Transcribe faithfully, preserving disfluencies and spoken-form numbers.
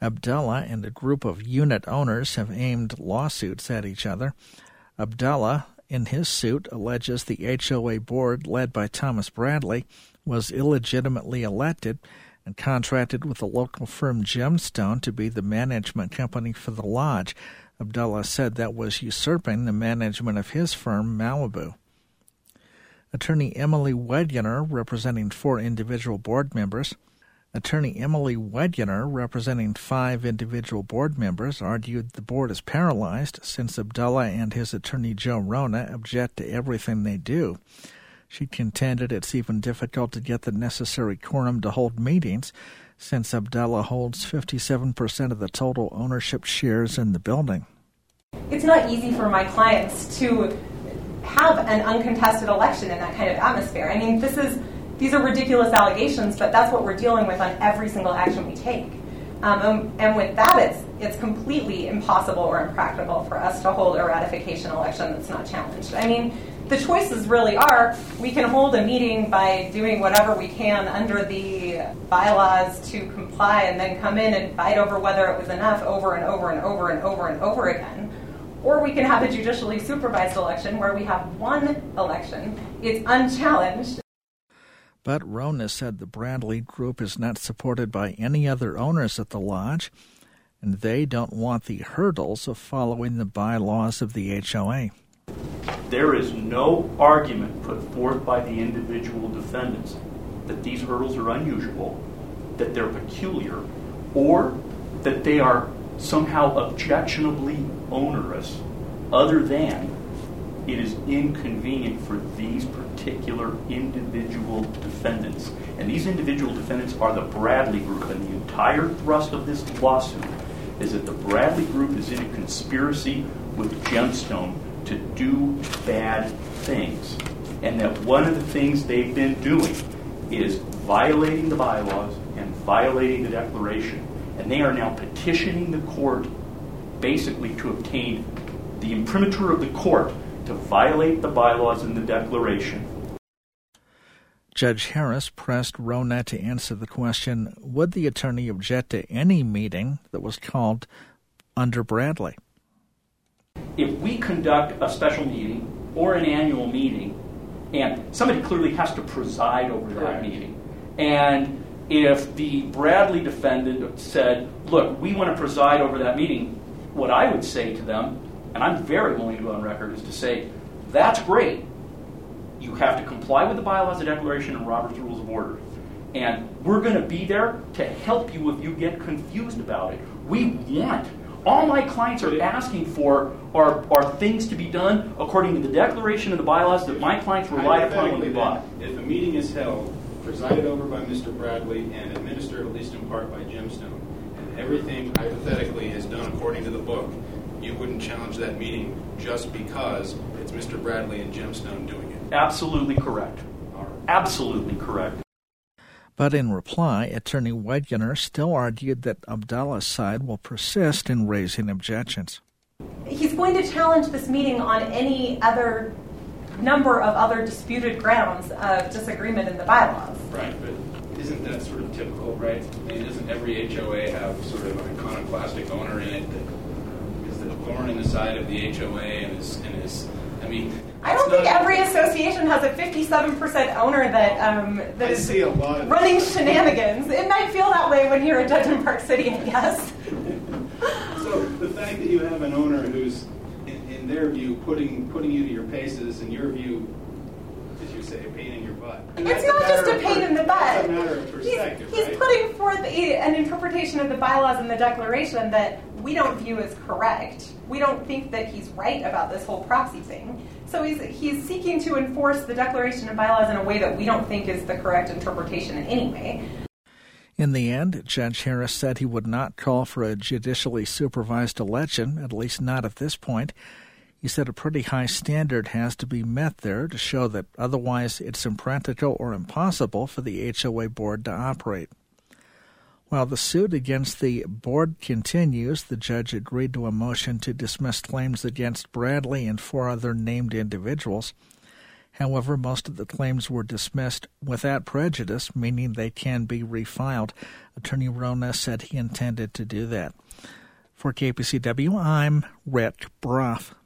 Abdullah and a group of unit owners have aimed lawsuits at each other. Abdullah, in his suit, alleges the H O A board, led by Thomas Bradley, was illegitimately elected and contracted with the local firm Gemstone to be the management company for the lodge. Abdullah said that was usurping the management of his firm, Malibu. Attorney Emily Wedgener, representing four individual board members, Attorney Emily Wedgener, representing five individual board members, argued the board is paralyzed since Abdullah and his attorney Joe Rona object to everything they do. She contended it's even difficult to get the necessary quorum to hold meetings since Abdullah holds fifty-seven percent of the total ownership shares in the building. It's not easy for my clients to have an uncontested election in that kind of atmosphere. I mean, this is these are ridiculous allegations, but that's what we're dealing with on every single action we take. Um, and, and with that, it's it's completely impossible or impractical for us to hold a ratification election that's not challenged. I mean, the choices really are, we can hold a meeting by doing whatever we can under the bylaws to comply and then come in and fight over whether it was enough over and over and over and over and over again. Or we can have a judicially supervised election where we have one election, it's unchallenged. But Rona said the Bradley Group is not supported by any other owners at the lodge, and they don't want the hurdles of following the bylaws of the H O A. There is no argument put forth by the individual defendants that these hurdles are unusual, that they're peculiar, or that they are somehow objectionably onerous, other than it is inconvenient for these particular individual defendants. And these individual defendants are the Bradley Group, and the entire thrust of this lawsuit is that the Bradley Group is in a conspiracy with Gemstone to do bad things. And that one of the things they've been doing is violating the bylaws and violating the declaration. And they are now petitioning the court basically to obtain the imprimatur of the court to violate the bylaws and the declaration. Judge Harris pressed Rona to answer the question, would the attorney object to any meeting that was called under Bradley? If we conduct a special meeting or an annual meeting, and somebody clearly has to preside over that Correct. meeting, and if the Bradley defendant said, look, we want to preside over that meeting, what I would say to them, and I'm very willing to go on record, is to say, that's great. You have to comply with the bylaws, the declaration, and Robert's Rules of Order. And we're going to be there to help you if you get confused about it. We want, all my clients are asking for are, are things to be done according to the declaration and the bylaws that my clients relied upon when they bought. If a meeting is held, presided over by Mister Bradley and administered at least in part by Gemstone, and everything hypothetically is done according to the book, you wouldn't challenge that meeting just because it's Mister Bradley and Gemstone doing it. Absolutely correct. Absolutely correct. But in reply, Attorney Wedgener still argued that Abdullah's side will persist in raising objections. He's going to challenge this meeting on any other number of other disputed grounds of disagreement in the bylaws. Right, but isn't that sort of typical, right? I mean, doesn't every H O A have sort of an iconoclastic owner in it that is the thorn in the side of the H O A and is, and is I mean... I don't think every association has a fifty-seven percent owner that um, that is running shenanigans. It might feel that way when you're a judge in Park City, I guess. So the fact that you have an owner who's, in, in their view, putting putting you to your paces, in your view, as you say, a pain in your butt. It's not just a pain in the butt. It's a matter of perspective, He's, he's right? putting forth a, an interpretation of the bylaws and the declaration that we don't view as correct. We don't think that he's right about this whole proxy thing. So he's he's seeking to enforce the declaration and bylaws in a way that we don't think is the correct interpretation in any way. In the end, Judge Harris said he would not call for a judicially supervised election, at least not at this point. He said a pretty high standard has to be met there to show that otherwise it's impractical or impossible for the H O A board to operate. While the suit against the board continues, the judge agreed to a motion to dismiss claims against Bradley and four other named individuals. However, most of the claims were dismissed without prejudice, meaning they can be refiled. Attorney Rona said he intended to do that. For K P C W, I'm Rick Broff.